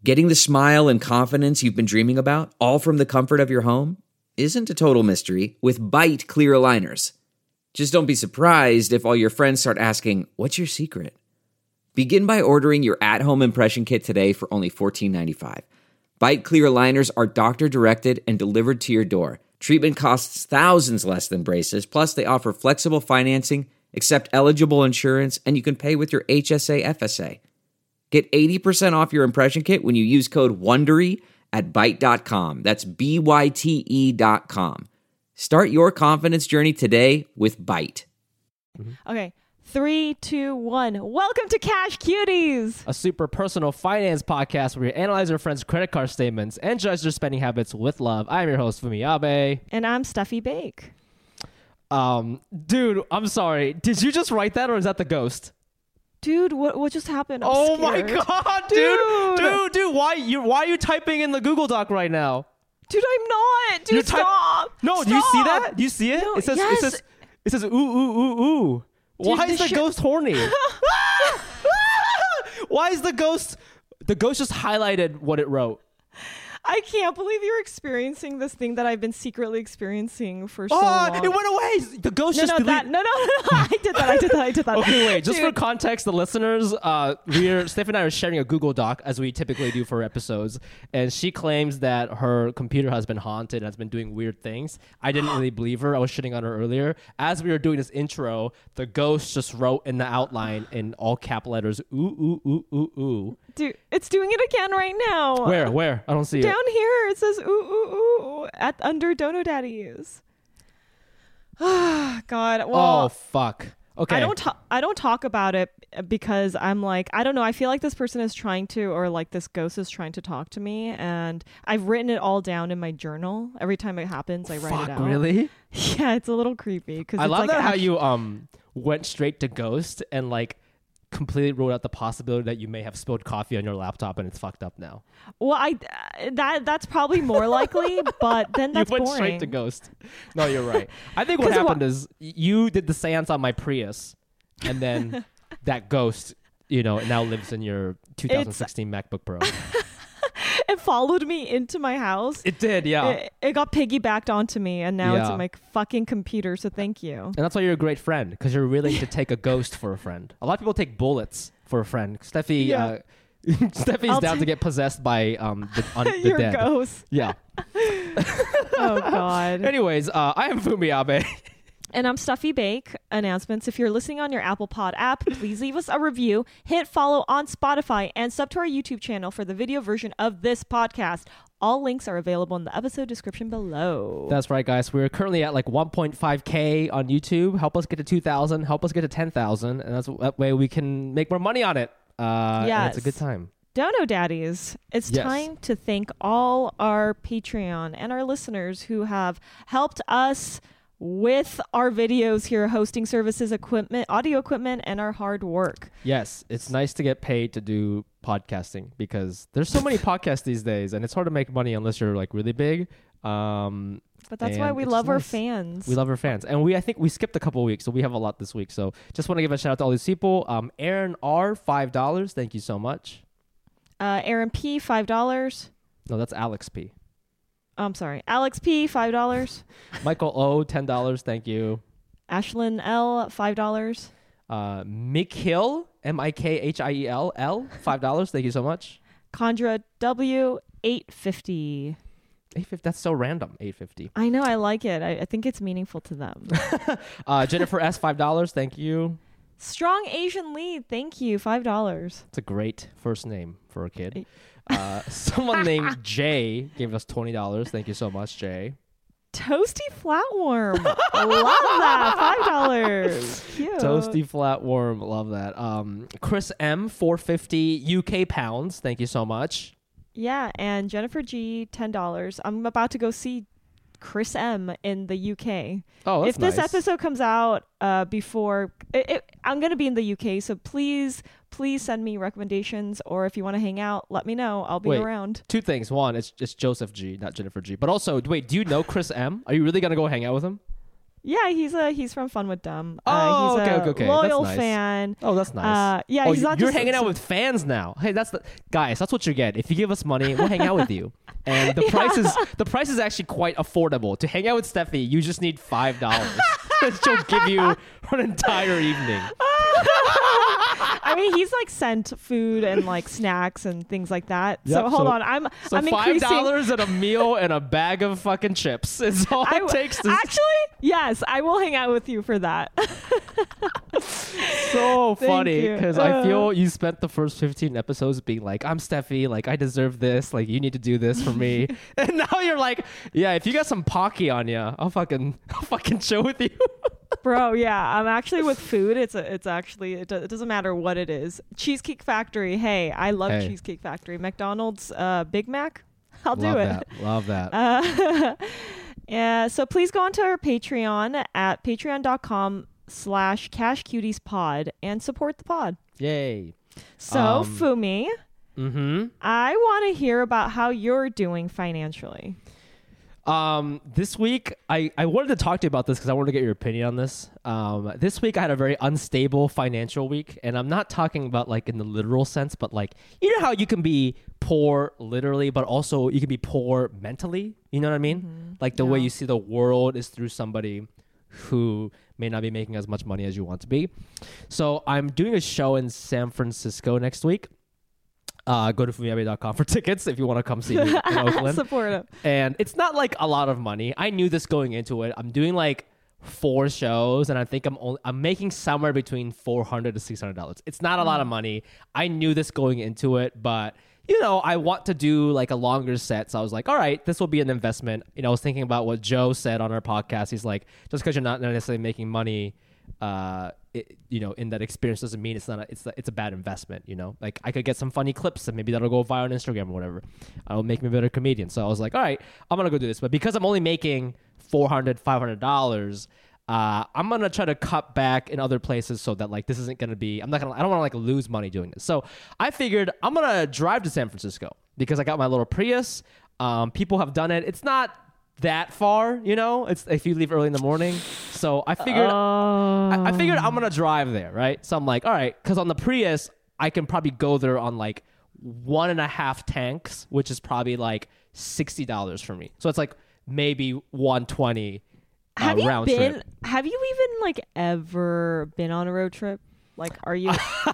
Getting the smile and confidence you've been dreaming about, all from the comfort of your home, isn't a total mystery with Byte clear aligners. Just don't be surprised if all your friends start asking, "What's your secret?" Begin by ordering your at-home impression kit today for only $14.95. Byte clear aligners are doctor-directed and delivered to your door. Treatment costs thousands less than braces, plus they offer flexible financing, accept eligible insurance, and you can pay with your HSA FSA. Get 80% off your impression kit when you use code WONDERY at Byte.com. That's BYTE.com. Start your confidence journey today with Byte. Okay, 3, 2, 1. Welcome to Cash Cuties, a super personal finance podcast where we analyze our friends' credit card statements and judge their spending habits with love. I'm your host, Fumi Abe. And I'm Stuffy Bake. Dude, I'm sorry. Did you just write that, or is that the ghost? Dude, what just happened? I'm oh scared. My god, dude! Why are you typing in the Google Doc right now? Dude, I'm not. Dude, stop. No, stop. do you see that? Do you see it? No, it says yes. it says ooh ooh ooh ooh. Dude, why is the ghost horny? Why is the ghost just highlighted what it wrote? I can't believe you're experiencing this thing that I've been secretly experiencing for so long. It went away. The ghost No, I did that. Okay, wait. Just for context, the listeners, Steph and I are sharing a Google Doc as we typically do for episodes, and she claims that her computer has been haunted and has been doing weird things. I didn't really believe her. I was shitting on her earlier. As we were doing this intro, the ghost just wrote in the outline in all cap letters, ooh, ooh, ooh, ooh, ooh. Dude, it's doing it again right now. Where? I don't see it. Down here, it says ooh, ooh, ooh, under Dono Daddies. God. Well, oh, fuck. Okay. I don't talk about it because I'm like, I don't know. I feel like this person is trying to, or like this ghost is trying to talk to me, and I've written it all down in my journal. Every time it happens, I write it out. Really? Yeah, it's a little creepy. I love that how you went straight to ghost and like completely ruled out the possibility that you may have spilled coffee on your laptop and it's fucked up now. Well, that's probably more likely, but then that's boring. You went boring. straight to ghost. No, you're right. I think what happened is you did the seance on my Prius, and then that ghost, now lives in your 2016 MacBook Pro. It followed me into my house. It did, yeah. It got piggybacked onto me, and now it's in my fucking computer, so thank you. And that's why you're a great friend, because you're willing to take a ghost for a friend. A lot of people take bullets for a friend. Steffi's down to get possessed by the your dead. Ghost. Yeah. Oh, God. Anyways, I am Fumi Abe. And I'm Stuffy Bake. Announcements. If you're listening on your Apple Pod app, please leave us a review, hit follow on Spotify, and sub to our YouTube channel for the video version of this podcast. All links are available in the episode description below. That's right, guys. We're currently at like 1.5K on YouTube. Help us get to 2,000. Help us get to 10,000. And that way we can make more money on it. And it's a good time. Dono Daddies, it's time to thank all our Patreon and our listeners who have helped us with our videos here, hosting services, equipment, audio equipment, and our hard work. Yes, it's nice to get paid to do podcasting because there's so many podcasts these days, and it's hard to make money unless you're like really big. But that's why we love our fans. We love our fans, and I think we skipped a couple of weeks, so we have a lot this week. So just want to give a shout out to all these people. Aaron R, $5. Thank you so much. Aaron P, $5. No, that's Alex P. I'm sorry. Alex P, $5. Michael O, $10. Thank you. Ashlyn L, $5. Mikhiel, Mikhiel, L, $5. Thank you so much. Condra W, $8.50. $8.50. That's so random. $8.50. I know. I like it. I think it's meaningful to them. Jennifer S, $5. Thank you. Strong Asian Lead. Thank you. $5. It's a great first name for a kid. Someone named Jay gave us $20. Thank you so much, Jay. Toasty Flatworm. Love that. $5. Cute. Toasty Flatworm. Love that. Chris M, $4.50 UK pounds. Thank you so much. Yeah, and Jennifer G, $10. I'm about to go see Chris M in the UK. Oh, that's nice. If this episode comes out before I'm going to be in the UK, so please send me recommendations, or if you want to hang out, let me know. I'll be around. Two things. One, it's Joseph G, not Jennifer G. But also, wait, do you know Chris M? Are you really going to go hang out with him? Yeah, he's from Fun with Dumb. Oh, he's okay. Loyal That's nice. fan. Oh, that's nice. Yeah, oh, he's not you're just hanging out with fans now. Hey, guys. That's what you get. If you give us money, we'll hang out with you. And the price is actually quite affordable. To hang out with Steffi, you just need $5. She'll give you an entire evening. I mean, he's like sent food and like snacks and things like that. Yep, so hold on, I'm increasing. $5 and a meal and a bag of fucking chips is all it takes. Actually, yes, I will hang out with you for that. So funny because I feel you spent the first 15 episodes being like, I'm Steffi, like I deserve this, like you need to do this for me, and now you're like, yeah, if you got some Pocky on you, I'll fucking chill with you. Bro, yeah, I'm actually with food. It doesn't matter what it is. Cheesecake Factory. Hey, I love Cheesecake Factory. McDonald's Big Mac. I'll do it. Love that. Yeah. So please go onto our Patreon at patreon.com/cashcutiespod and support the pod. Yay. So Fumi, Mm-hmm. I want to hear about how you're doing financially. This week, I wanted to talk to you about this because I wanted to get your opinion on this. This week I had a very unstable financial week, and I'm not talking about like in the literal sense, but like, you know how you can be poor literally, but also you can be poor mentally. You know what I mean? Mm-hmm. Like the way you see the world is through somebody who may not be making as much money as you want to be. So I'm doing a show in San Francisco next week. Go to fumiabe.com for tickets if you want to come see me in Oakland. Support him. And it's not like a lot of money. I knew this going into it. I'm doing like 4 shows, and I think I'm making somewhere between $400 to $600. It's not a lot of money. I knew this going into it, but you know, I want to do like a longer set. So I was like, all right, this will be an investment. You know, I was thinking about what Joe said on our podcast. He's like, just because you're not necessarily making money, you know, in that experience doesn't mean it's a bad investment. You know, like I could get some funny clips and maybe that'll go viral on Instagram or whatever. It'll make me a better comedian. So I was like, all right, I'm gonna go do this. But because I'm only making $400, $500, I'm gonna try to cut back in other places so that like this isn't gonna be. I don't want to like lose money doing this. So I figured I'm gonna drive to San Francisco because I got my little Prius. People have done it. It's not that far, you know. It's if you leave early in the morning. So I figured I figured I'm gonna drive there, right? So I'm like, all right, because on the Prius I can probably go there on like 1.5 tanks, which is probably like $60 for me. So it's like maybe $120 round trip. Have you even like ever been on a road trip? Like, are you?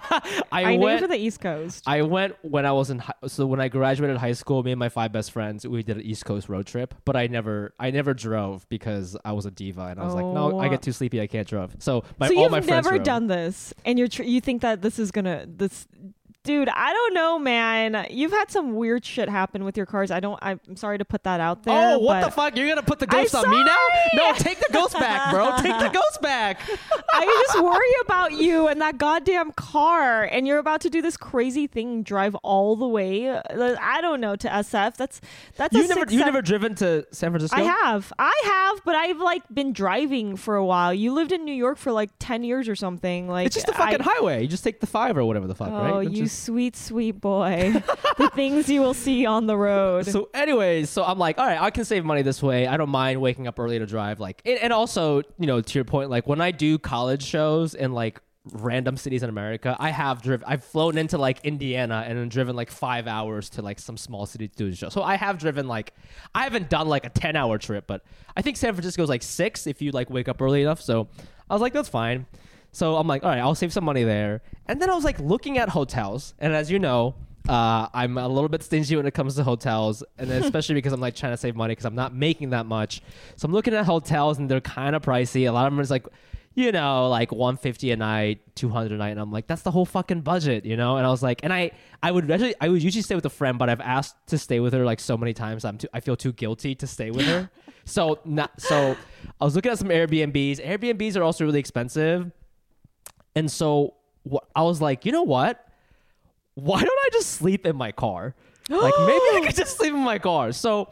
I know you're from the East Coast. I went when I was so when I graduated high school, me and my 5 best friends, we did an East Coast road trip. But I never drove because I was a diva, and I was like, no, I get too sleepy, I can't drive. So all my friends never drove. done this, and you think that this is gonna this. Dude, I don't know, man. You've had some weird shit happen with your cars. I'm sorry to put that out there. Oh, what the fuck? You're going to put the ghost on me now? No, take the ghost back, bro. Take the ghost back. I just worry about you and that goddamn car. And you're about to do this crazy thing, drive all the way. I don't know, to SF. That's you never driven to San Francisco? I have, but I've like been driving for a while. You lived in New York for like 10 years or something. Like it's just a fucking highway. You just take the 5 or whatever the fuck, right? Oh, you sweet, sweet boy. The things you will see on the road. So anyways, so I'm like, all right, I can save money this way. I don't mind waking up early to drive. Like, and also, you know, to your point, like when I do college shows in like random cities in America, I've flown into like Indiana and then driven like 5 hours to like some small city to do the show. So I have driven like, I haven't done like a 10-hour trip, but I think San Francisco is like 6 if you like wake up early enough. So I was like, that's fine. So I'm like, all right, I'll save some money there. And then I was like looking at hotels. And as you know, I'm a little bit stingy when it comes to hotels. And then especially because I'm like trying to save money because I'm not making that much. So I'm looking at hotels and they're kind of pricey. A lot of them is like, you know, like $150 a night, $200 a night. And I'm like, that's the whole fucking budget, you know? And I was like, and I would usually stay with a friend, but I've asked to stay with her like so many times. I feel too guilty to stay with her. So I was looking at some Airbnbs. Airbnbs are also really expensive. And so I was like, you know what? Why don't I just sleep in my car? Like maybe I could just sleep in my car. So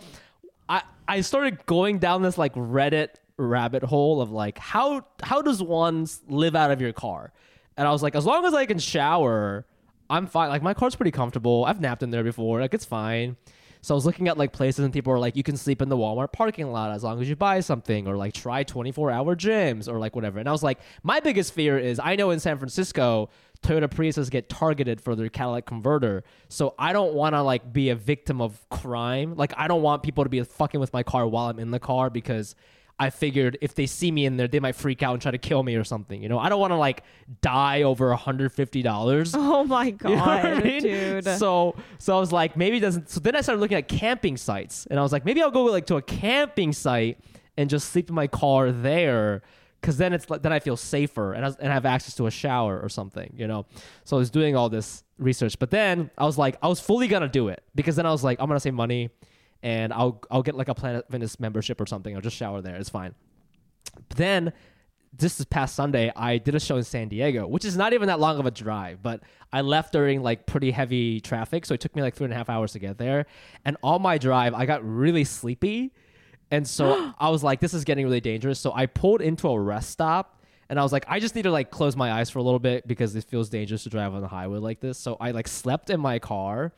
I started going down this like Reddit rabbit hole of like how does one live out of your car? And I was like, as long as I can shower, I'm fine. Like my car's pretty comfortable. I've napped in there before. Like it's fine. So I was looking at like places and people were like, you can sleep in the Walmart parking lot as long as you buy something, or like try 24-hour gyms or like whatever. And I was like, my biggest fear is I know in San Francisco, Toyota Priuses get targeted for their catalytic converter. So I don't want to like be a victim of crime. Like I don't want people to be fucking with my car while I'm in the car, because I figured if they see me in there, they might freak out and try to kill me or something. You know, I don't want to like die over $150. Oh my God, You know what I mean? dude. So I was like, maybe it doesn't. So then I started looking at camping sites, and I was like, maybe I'll go like to a camping site and just sleep in my car there, because then it's then I feel safer and I have access to a shower or something, you know. So I was doing all this research, but then I was like, I was fully gonna do it, because then I was like, I'm gonna save money, and I'll get like a Planet Fitness membership or something. I'll just shower there. It's fine. But then this past Sunday, I did a show in San Diego, which is not even that long of a drive, but I left during like pretty heavy traffic. So it took me like 3.5 hours to get there. And on my drive, I got really sleepy. And so I was like, this is getting really dangerous. So I pulled into a rest stop, and I was like, I just need to like close my eyes for a little bit, because it feels dangerous to drive on the highway like this. So I like slept in my car,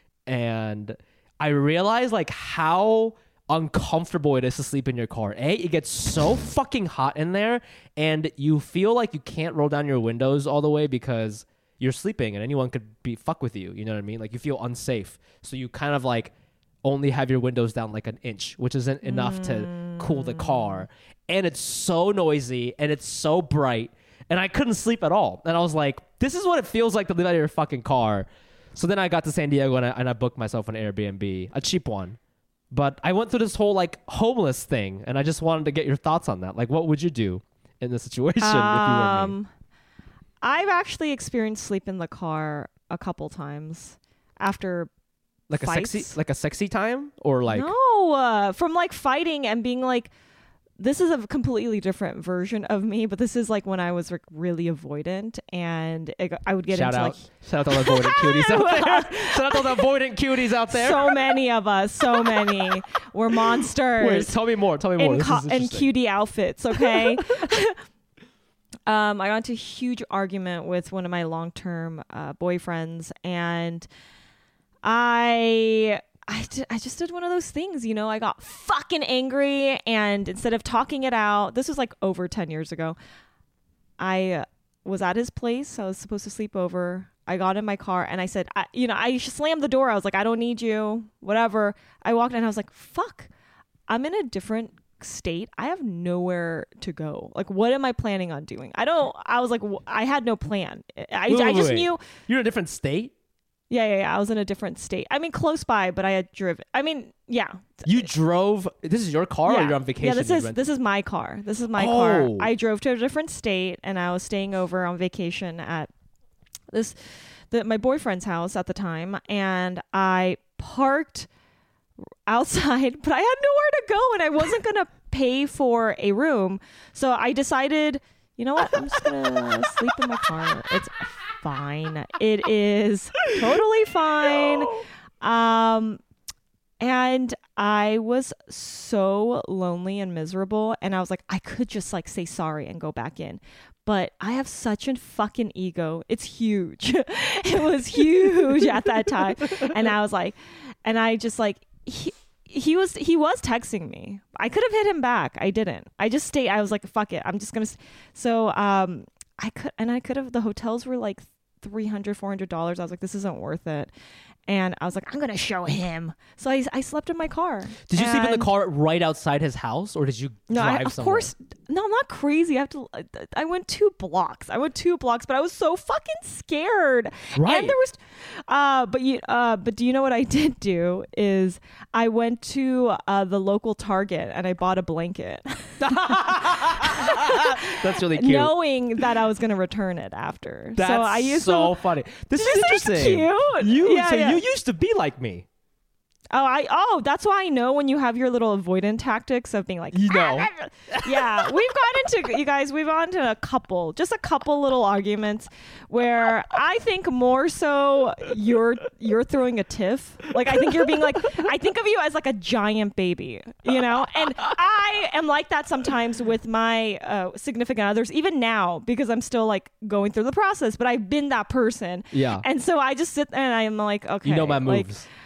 and I realized like how uncomfortable it is to sleep in your car. It gets so fucking hot in there, and you feel like you can't roll down your windows all the way because you're sleeping and anyone could fuck with you. You know what I mean? Like you feel unsafe. So you kind of like only have your windows down like an inch, which isn't enough to cool the car. And it's so noisy and it's so bright, and I couldn't sleep at all. And I was like, this is what it feels like to live out of your fucking car. So then I got to San Diego, and I booked myself an Airbnb, a cheap one. But I went through this whole like homeless thing, and I just wanted to get your thoughts on that. Like, what would you do in this situation if you were me? I've actually experienced sleep in the car a couple times after Like fights. a sexy time, or like No, from like fighting and being like, this is a completely different version of me, but this is like when I was like really avoidant, and I would get shout into out like to all the avoidant cuties out there. Shout out to all the avoidant cuties out there. so many of us, so many. We're monsters. Wait, tell me more. This is In interesting. cutie outfits, okay? I got into a huge argument with one of my long-term boyfriends, and I just did one of those things, you know. I got fucking angry, and instead of talking it out, this was like over 10 years ago, I was at his place. I was supposed to sleep over. I got in my car, and I said, I slammed the door. I was like, I don't need you, whatever. I walked in, and I was like, fuck, I'm in a different state. I have nowhere to go. Like, what am I planning on doing? I was like, I had no plan. I just knew. You're in a different state? Yeah. I was in a different state. I mean, close by, but I had driven. I mean, yeah. You drove. This is your car, or you're on vacation? Yeah, this is my car. This is my car. I drove to a different state, and I was staying over on vacation at my boyfriend's house at the time, and I parked outside, but I had nowhere to go, and I wasn't gonna pay for a room, so I decided, you know what? I'm just gonna sleep in my car. It's fine. It is totally fine. And I was so lonely and miserable, and I was like, I could just like say sorry and go back in, but I have such a fucking ego. It's huge. It was huge at that time. And I was like, and I just like, he was texting me. I could have hit him back. I didn't. I just stayed. I was like, fuck it. I'm just going to. So, I could have, the hotels were like $300, $400. I was like, this isn't worth it. And I was like, I'm going to show him. So I slept in my car. Did you sleep in the car right outside his house, or did you drive somewhere? Of course. No, I'm not crazy. I went 2 blocks. But I was so fucking scared. Right. And there was, but do you know what I did do is I went to the local Target and I bought a blanket. That's really cute. Knowing that I was going to return it after. That's so I used so funny. This is interesting. Cute? You used to be like me. Oh, that's why I know when you have your little avoidant tactics of being like, yeah, we've gone to a couple little arguments where I think more so you're throwing a tiff. Like, I think you're being like, I think of you as like a giant baby, you know? And I am like that sometimes with my significant others, even now, because I'm still like going through the process, but I've been that person. Yeah. And so I just sit there and I'm like, okay. You know my moves.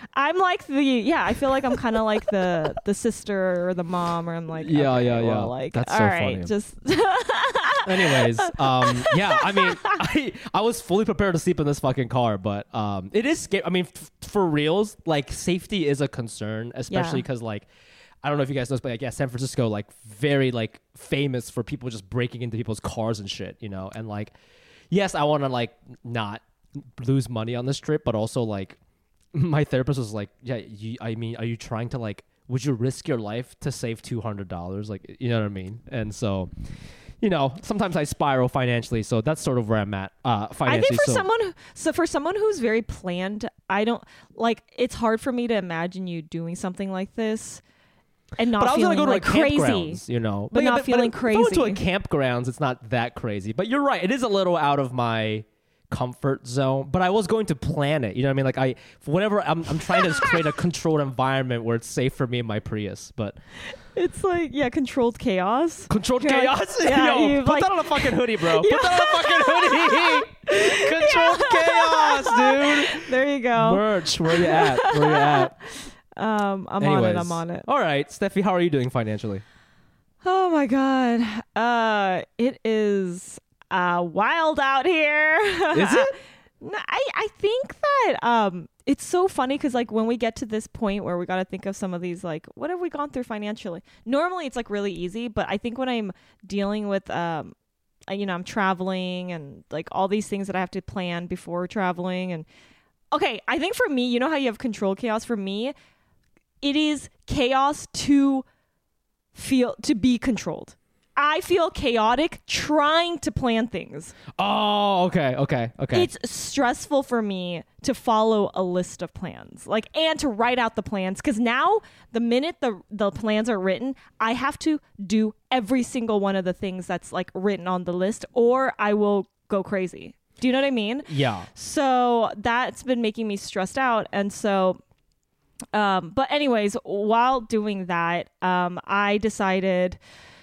I'm like I feel like I'm kind of like the sister or the mom, or I'm like, Yeah, okay, yeah, yeah. well, like, That's all so right, funny. just Anyways, yeah, I mean, I was fully prepared to sleep in this fucking car, but it is scary. I mean, for reals, like safety is a concern, especially because like, I don't know if you guys know this, but like, yeah, San Francisco, like very like famous for people just breaking into people's cars and shit, you know? And like, yes, I want to like not lose money on this trip, but also like my therapist was like, yeah, I mean, are you trying to like, would you risk your life to save $200? Like, you know what I mean? And so, you know, sometimes I spiral financially, so that's sort of where I'm at financially. I think for someone who's very planned, I don't like. It's hard for me to imagine you doing something like this and not feeling like crazy. You know, but not feeling crazy. Going to a campgrounds, it's not that crazy. But you're right; it is a little out of my comfort zone. But I was going to plan it. You know what I mean? Like whatever. I'm trying to create a controlled environment where it's safe for me and my Prius. But it's like controlled chaos. Controlled chaos. Yeah, Yo, put that on a fucking hoodie, bro. Put that on a fucking hoodie. Controlled chaos, dude. There you go. Merch. Where you at? Where you at? I'm Anyways. on it. All right, Steffi, how are you doing financially? Oh my god. It is wild out here. Is it? No, I think that it's so funny because like when we get to this point where we got to think of some of these, like, what have we gone through financially? Normally it's like really easy, but I think when I'm dealing with I'm traveling and like all these things that I have to plan before traveling, and okay, I think for me, you know how you have control chaos? For me, it is chaos to be controlled. I feel chaotic trying to plan things. Oh, okay. It's stressful for me to follow a list of plans, like, and to write out the plans. Because now, the minute the plans are written, I have to do every single one of the things that's like written on the list, or I will go crazy. Do you know what I mean? Yeah. So that's been making me stressed out, and so. But anyways, while doing that, I decided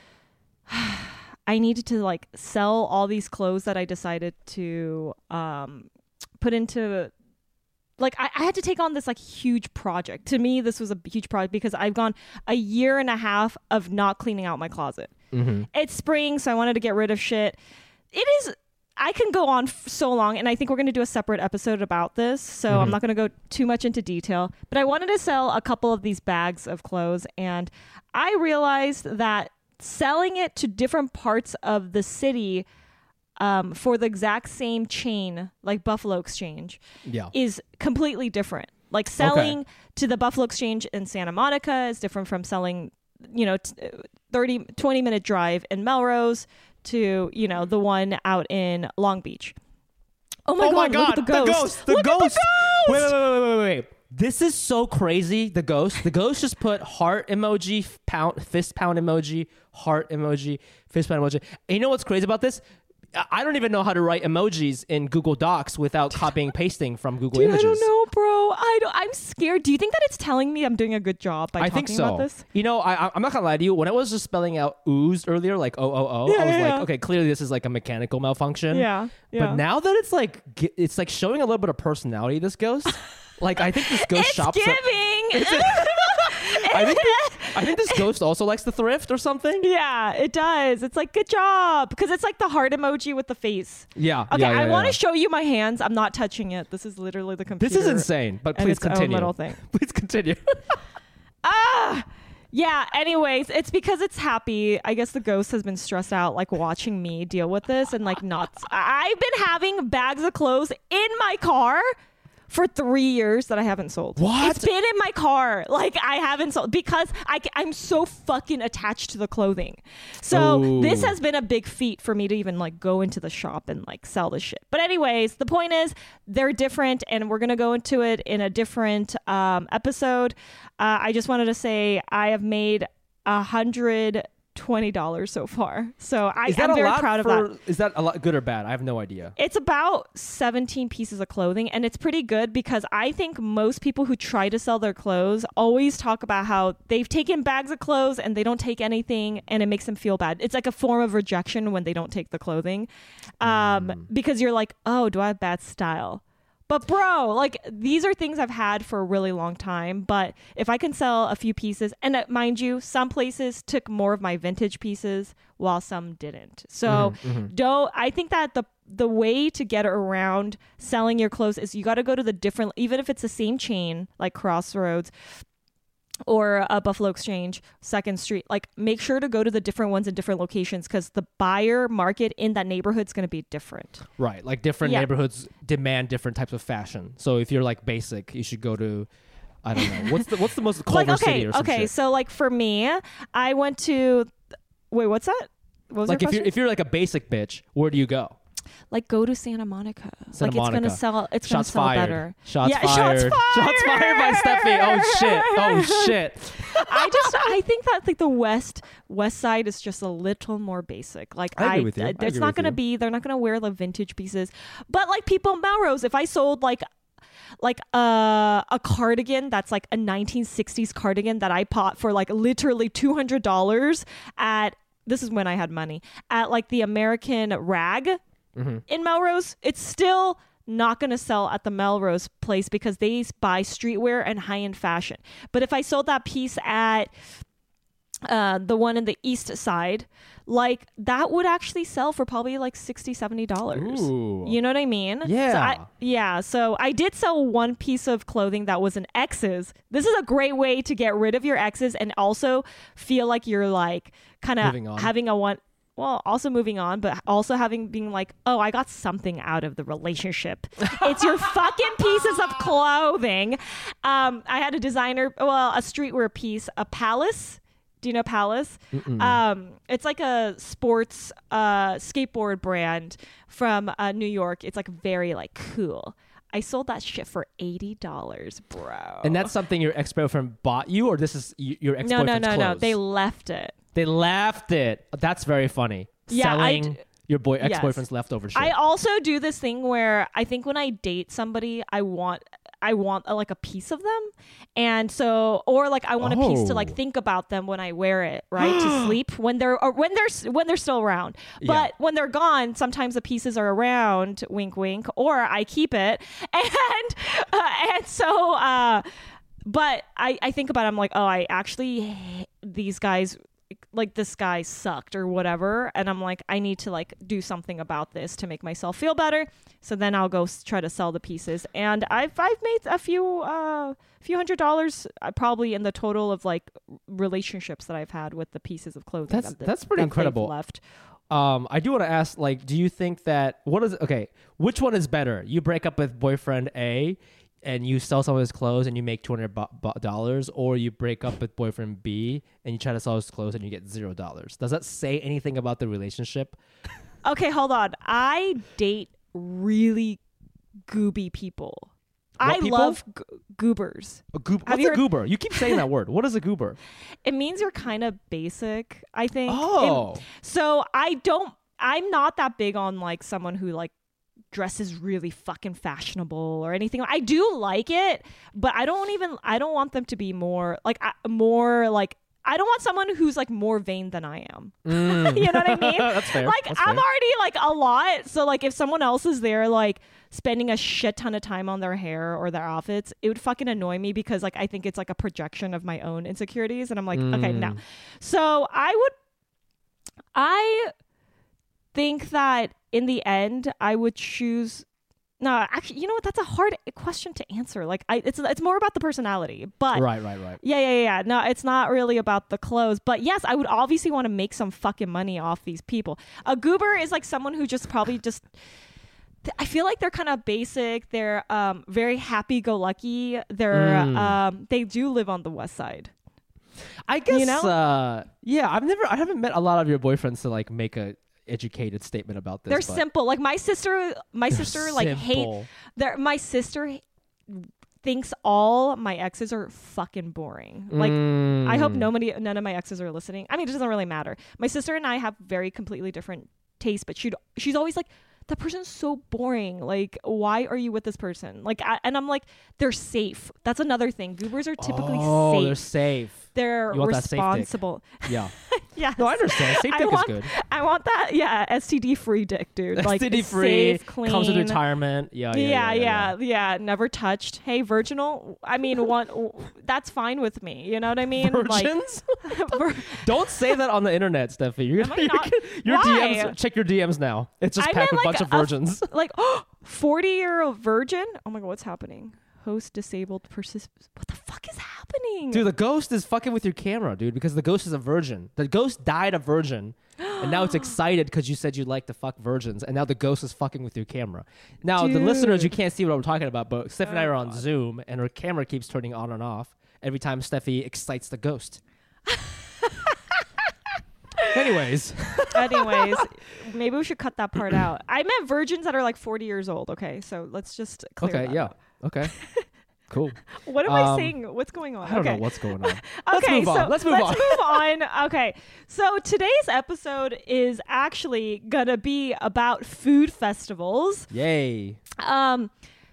I needed to like sell all these clothes that I decided to put into, like, I had to take on this like huge project. To me, this was a huge project because I've gone a year and a half of not cleaning out my closet. Mm-hmm. It's spring, so I wanted to get rid of shit. I can go on so long, and I think we're going to do a separate episode about this, so I'm not going to go too much into detail. But I wanted to sell a couple of these bags of clothes, and I realized that selling it to different parts of the city for the exact same chain, like Buffalo Exchange, is completely different. Like selling to the Buffalo Exchange in Santa Monica is different from selling, 20-minute drive in Melrose to, the one out in Long Beach. Oh my god, look at the ghost. The ghost. Wait. This is so crazy. The ghost just put heart emoji, fist pound emoji, heart emoji, fist pound emoji. And you know what's crazy about this? I don't even know how to write emojis in Google Docs without copying pasting from Google Images. I don't know, bro. I'm scared. Do you think that it's telling me I'm doing a good job by talking about this? You know, I'm not gonna lie to you. When I was just spelling out ooze earlier, like O, I was like, okay, clearly this is like a mechanical malfunction. Yeah. But now that it's like showing a little bit of personality, this ghost. Like, I think this ghost shops. I think this ghost also likes to thrift or something. Yeah, it does. It's like, good job. Because it's like the heart emoji with the face. Yeah. Okay, I want to show you my hands. I'm not touching it. This is literally the computer. This is insane, but please continue. Little thing. Please continue. Yeah, anyways, it's because it's happy. I guess the ghost has been stressed out, like, watching me deal with this and, like, not. I've been having bags of clothes in my car for 3 years that I haven't sold. What? It's been in my car. Like, I haven't sold because I'm so fucking attached to the clothing. So this has been a big feat for me to even like go into the shop and like sell this shit. But anyways, the point is they're different, and we're going to go into it in a different episode. I just wanted to say I have made $120 so far. So I'm very proud of that. Is that a lot good or bad? I have no idea. It's about 17 pieces of clothing, and it's pretty good because I think most people who try to sell their clothes always talk about how they've taken bags of clothes and they don't take anything, and it makes them feel bad. It's like a form of rejection when they don't take the clothing because you're like, oh, do I have bad style? But bro, like these are things I've had for a really long time. But if I can sell a few pieces, and mind you, some places took more of my vintage pieces while some didn't. So I think that the way to get around selling your clothes is you got to go to the different, even if it's the same chain like Crossroads or a Buffalo Exchange, 2nd Street, like make sure to go to the different ones in different locations because the buyer market in that neighborhood is going to be different. Right. Like different neighborhoods demand different types of fashion. So if you're like basic, you should go to, I don't know, what's the most Culver City or something. Okay. So like for me, I went to, wait, what's that? What was like your question? if you're like a basic bitch, where do you go? Like go to Santa Monica. Santa Monica. It's gonna Shots sell fired. better. Shots fired. Shots fired by Steffi. Oh shit. I think that like the west side is just a little more basic. Like I agree with you. It's not gonna be. They're not gonna wear the vintage pieces. But like people in Melrose, if I sold like a cardigan that's like a 1960s cardigan that I bought for like literally $200 at, this is when I had money, at like the American Rag in Melrose, it's still not going to sell at the Melrose place because they buy streetwear and high-end fashion. But if I sold that piece at the one in the east side, like that would actually sell for probably like $60-$70. Ooh. You know what I mean? Yeah. So I did sell one piece of clothing that was an ex's. This is a great way to get rid of your exes and also feel like you're like kind of having a one. Well, also moving on, but also being like, oh, I got something out of the relationship. It's your fucking pieces of clothing. I had a streetwear piece, a Palace. Do you know Palace? It's like a sports skateboard brand from New York. It's like very like cool. I sold that shit for $80, bro. And that's something your ex-boyfriend bought you, or this is your ex-boyfriend's clothes? No. They left it. They left it. That's very funny. Yeah, selling your ex-boyfriend's leftover shit. I also do this thing where I think when I date somebody, I want like a piece of them, and so or like I want a piece to like think about them when I wear it, right, to sleep when they're still around. But when they're gone, sometimes the pieces are around, wink wink, or I keep it, and so. But I think about it, I'm like, oh, I actually these guys. Like this guy sucked or whatever, and I'm like, I need to like do something about this to make myself feel better. So then I'll go try to sell the pieces, and I've made a few $100 probably in the total of like relationships that I've had with the pieces of clothing. That's pretty incredible. Left. I do want to ask, like, do you think that which one is better? You break up with boyfriend A and you sell some of his clothes and you make $200, or you break up with boyfriend B and you try to sell his clothes and you get $0. Does that say anything about the relationship? Okay, hold on. I date really gooby people. I love goobers. What's a goober? You keep saying that word. What is a goober? It means you're kind of basic, I think. Oh. So I'm not that big on like someone who like dresses really fucking fashionable or anything. I do like it, but I don't want them to be more like I don't want someone who's like more vain than I am. You know what I mean? That's fair. Like I'm already like a lot. So like if someone else is there like spending a shit ton of time on their hair or their outfits, it would fucking annoy me because like I think it's like a projection of my own insecurities, and I'm like, okay, no. So I think that in the end I would choose. No, actually, you know what? That's a hard question to answer. Like, it's more about the personality. But right. Yeah. No, it's not really about the clothes. But yes, I would obviously want to make some fucking money off these people. A goober is like someone who just probably just. I feel like they're kind of basic. They're very happy-go-lucky. They're they do live on the west side. I guess. You know? Yeah, I haven't met a lot of your boyfriends to like make a educated statement about this. They're simple. Like my sister like hate. My sister thinks all my exes are fucking boring. Like I hope none of my exes are listening. I mean, it doesn't really matter. My sister and I have very completely different tastes, but she's always like, that person's so boring. Like, why are you with this person? Like, and I'm like, they're safe. That's another thing. Goobers are typically safe. They're safe. They're responsible. Yeah. Yes. No, I understand. Safe dick is good. I want that. Yeah, STD free dick, dude. Like STD free, safe, clean. comes with retirement. Yeah. Never touched. Hey, virginal. I mean, that's fine with me. You know what I mean? Virgins? Like, Don't say that on the internet, Steffi. Your Why? DMs. Check your DMs now. It's just I packed with meant a bunch of virgins. 40-year-old virgin. Oh my god, what's happening? Host disabled. What the fuck is happening? Dude, the ghost is fucking with your camera, dude, because the ghost is a virgin. The ghost died a virgin, and now it's excited because you said you'd like to fuck virgins, and now the ghost is fucking with your camera. Now, the listeners, you can't see what I'm talking about, but Steffi and I are on Zoom, and her camera keeps turning on and off every time Steffi excites the ghost. Anyways, maybe we should cut that part out. I meant virgins that are like 40 years old. Okay, so let's just clear that out. Okay. Cool. What am I saying? What's going on? I don't know what's going on. Okay, Let's move on. Okay. So today's episode is actually going to be about food festivals. Yay. Fumi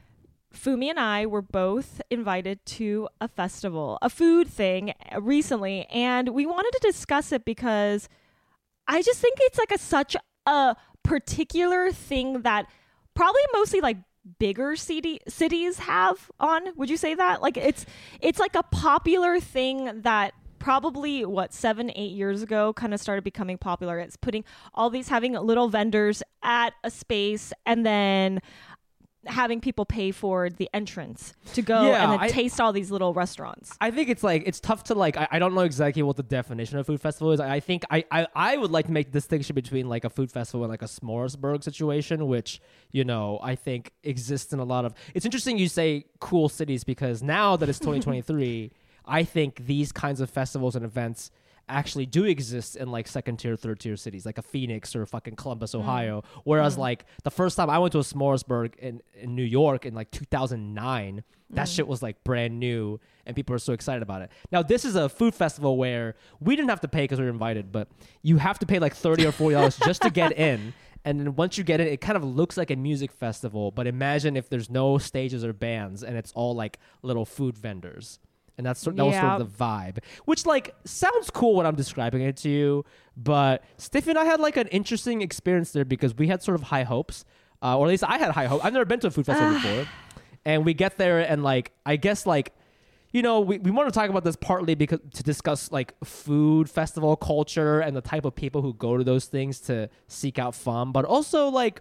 and I were both invited to a festival, a food thing recently, and we wanted to discuss it because I just think it's like such a particular thing that probably mostly like bigger cities have on. Would you say that? Like it's like a popular thing that probably 7-8 years ago kind of started becoming popular. It's having little vendors at a space and then having people pay for the entrance to go and then taste all these little restaurants. I think it's tough to I don't know exactly what the definition of food festival is. I think I would like to make the distinction between like a food festival and like a smorgasbord situation, which, I think exists in a lot of. It's interesting you say cool cities because now that it's 2023, I think these kinds of festivals and events actually do exist in like second tier, third tier cities, like a Phoenix or fucking Columbus, Ohio. Whereas like the first time I went to a smorgasbord in New York in like 2009, that shit was like brand new and people were so excited about it. Now this is a food festival where we didn't have to pay because we were invited, but you have to pay like $30 or $40 just to get in. And then once you get in, it kind of looks like a music festival, but imagine if there's no stages or bands and it's all like little food vendors. And that was sort of the vibe, which like sounds cool when I'm describing it to you. But Steffi and I had like an interesting experience there because we had sort of high hopes, or at least I had high hopes. I've never been to a food festival before, and we get there and like I guess like we want to talk about this partly because to discuss like food festival culture and the type of people who go to those things to seek out fun, but also like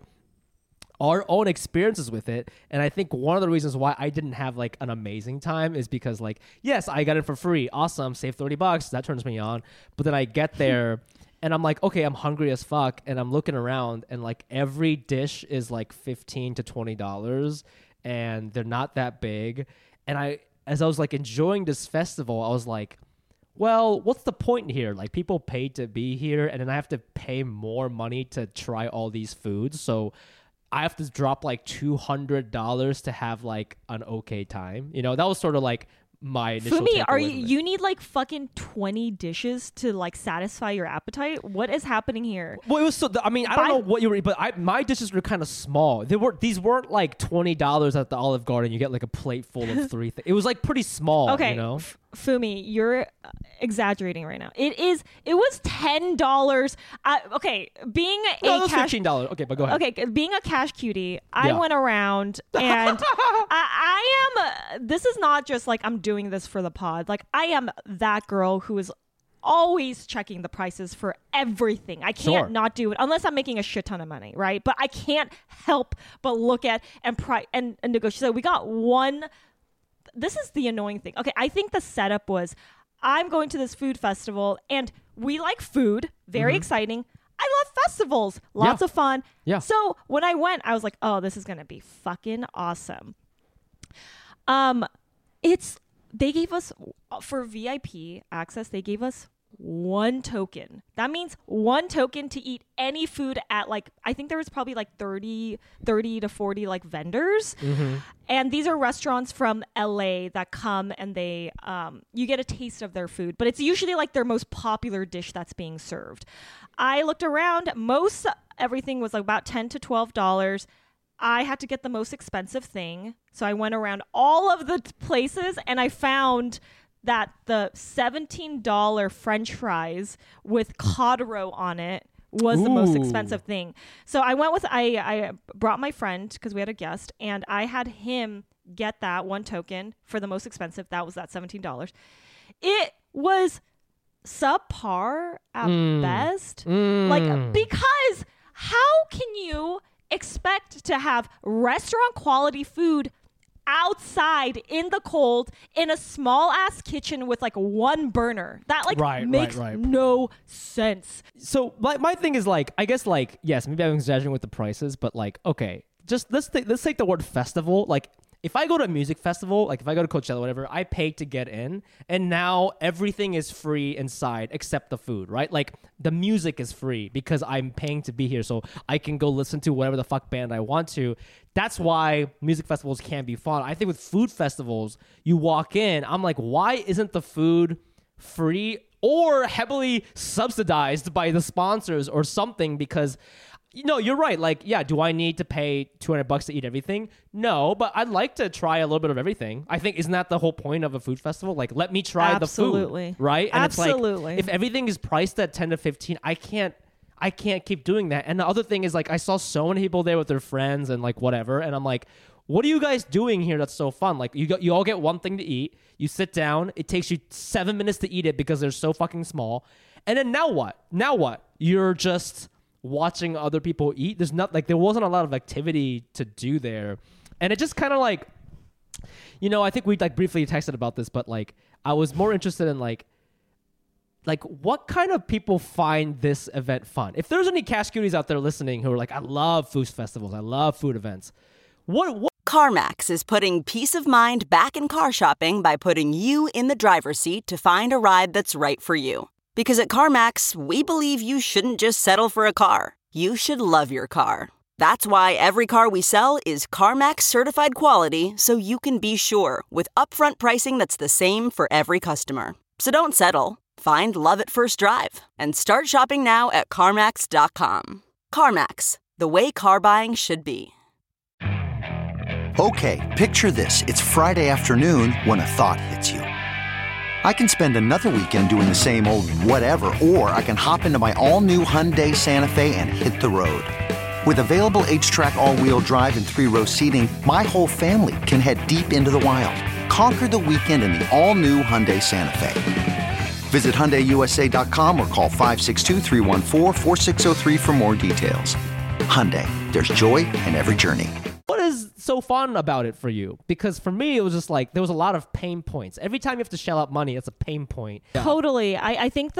our own experiences with it. And I think one of the reasons why I didn't have like an amazing time is because like, yes, I got it for free. Awesome. Save $30. That turns me on. But then I get there and I'm like, okay, I'm hungry as fuck. And I'm looking around and like every dish is like $15 to $20 and they're not that big. And as I was like enjoying this festival, I was like, well, what's the point here? Like people paid to be here and then I have to pay more money to try all these foods. So I have to drop like $200 to have like an okay time. That was sort of like my initial Fumi, you need like fucking 20 dishes to like satisfy your appetite? What is happening here? Well, it was I don't know what you were, but my dishes were kind of small. These weren't like $20 at the Olive Garden. You get like a plate full of three things. It was like pretty small. Okay, Fumi, you're exaggerating right now. It was $10. Okay, being a it was $15. Okay, but go ahead. Okay, being a cash cutie, I went around and I am. This is not just like I'm doing this for the pod. Like I am that girl who is always checking the prices for everything. I can't not do it unless I'm making a shit ton of money, right? But I can't help but look at and negotiate. So we got one. This is the annoying thing. Okay, I think the setup was I'm going to this food festival and we like food, very exciting. I love festivals, lots of fun. Yeah. So when I went, I was like, oh, this is going to be fucking awesome. They gave us, for VIP access, they gave us one token. That means one token to eat any food at like, I think there was probably like 30 to 40 like vendors. And these are restaurants from LA that come and they, you get a taste of their food, but it's usually like their most popular dish that's being served. I looked around, everything was like about $10 to $12. I had to get the most expensive thing. So I went around all of the places and I found that the $17 French fries with cod roe on it was the most expensive thing. So I went with, I brought my friend because we had a guest, and I had him get that one token for the most expensive. That was that $17. It was subpar at best. Like, because how can you expect to have restaurant quality food outside in the cold in a small ass kitchen with like one burner? That like makes no sense. So my thing is like, I guess like, yes, maybe I'm exaggerating with the prices, but like, okay, just let's take the word festival. Like, if I go to a music festival, like if I go to Coachella, whatever, I pay to get in, and now everything is free inside except the food, right? Like the music is free because I'm paying to be here, so I can go listen to whatever the fuck band I want to. That's why music festivals can be fun. I think with food festivals, you walk in, I'm like, why isn't the food free or heavily subsidized by the sponsors or something? Because you're right. Like, yeah, do I need to pay $200 to eat everything? No, but I'd like to try a little bit of everything. I think, isn't that the whole point of a food festival? Like, let me try the food, right? And Absolutely. It's like, if everything is priced at 10 to 15, I can't keep doing that. And the other thing is, like, I saw so many people there with their friends and like whatever, and I'm like, what are you guys doing here that's so fun? Like, you all get one thing to eat. You sit down. It takes you 7 minutes to eat it because they're so fucking small. And then now what? You're just watching other people eat. There wasn't a lot of activity to do there, and it just kind of like, I think we like briefly texted about this, but like I was more interested in like what kind of people find this event fun. If there's any Cash Cuties out there listening who are like, I love food festivals, I love food events, what CarMax is putting peace of mind back in car shopping by putting you in the driver's seat to find a ride that's right for you. Because at CarMax, we believe you shouldn't just settle for a car. You should love your car. That's why every car we sell is CarMax certified quality, so you can be sure with upfront pricing that's the same for every customer. So don't settle. Find love at first drive and start shopping now at CarMax.com. CarMax, the way car buying should be. Okay, picture this. It's Friday afternoon when a thought hits you. I can spend another weekend doing the same old whatever, or I can hop into my all-new Hyundai Santa Fe and hit the road. With available H-Track all-wheel drive and 3-row seating, my whole family can head deep into the wild. Conquer the weekend in the all-new Hyundai Santa Fe. Visit HyundaiUSA.com or call 562-314-4603 for more details. Hyundai, there's joy in every journey. What is so fun about it for you? Because for me, it was just like there was a lot of pain points. Every time you have to shell out money, it's a pain point. Totally. I think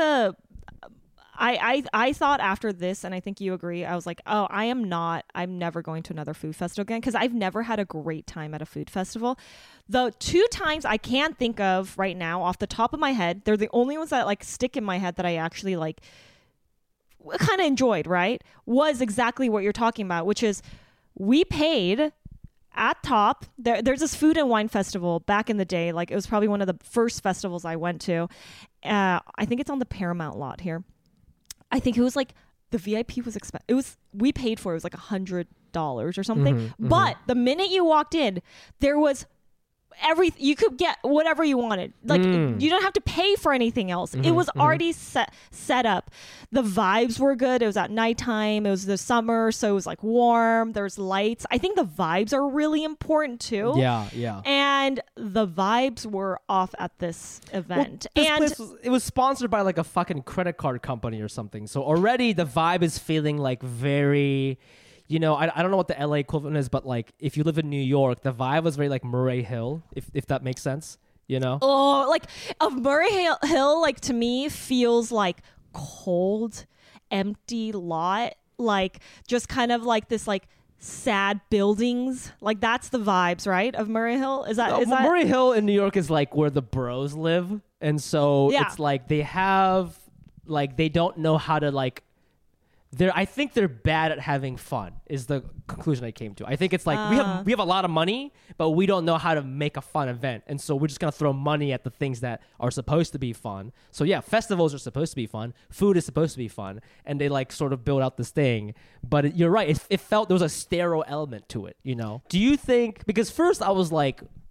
I thought after this, and I think you agree, I was like, oh, I'm never going to another food festival again, because I've never had a great time at a food festival. The 2 times I can think of right now off the top of my head, they're the only ones that like stick in my head that I actually like kind of enjoyed, right? Was exactly what you're talking about, which is we paid at top. There's this food and wine festival back in the day. Like, it was probably one of the first festivals I went to. I think it's on the Paramount lot here. I think it was like the VIP was expensive. We paid for it. It was like $100 or something. But the minute you walked in, there was you could get whatever you wanted. Like, you don't have to pay for anything else. It was already set up. The vibes were good. It was at nighttime. It was the summer, so it was like warm. There's lights. I think the vibes are really important too. Yeah. And the vibes were off at this event. It was sponsored by like a fucking credit card company or something. So already the vibe is feeling like very, I don't know what the LA equivalent is, but like if you live in New York, the vibe was very like Murray Hill, if that makes sense, Oh, like Murray Hill, like to me feels like cold, empty lot, like just kind of like this like sad buildings. Like that's the vibes, right, of Murray Hill? Is that Murray Hill in New York is like where the bros live, and so it's like they don't know how to like. I think they're bad at having fun is the conclusion I came to. I think it's like we have a lot of money, but we don't know how to make a fun event. And so we're just going to throw money at the things that are supposed to be fun. So yeah, festivals are supposed to be fun. Food is supposed to be fun. And they like sort of build out this thing. But you're right. It felt there was a sterile element to it, Do you think, because first I was like,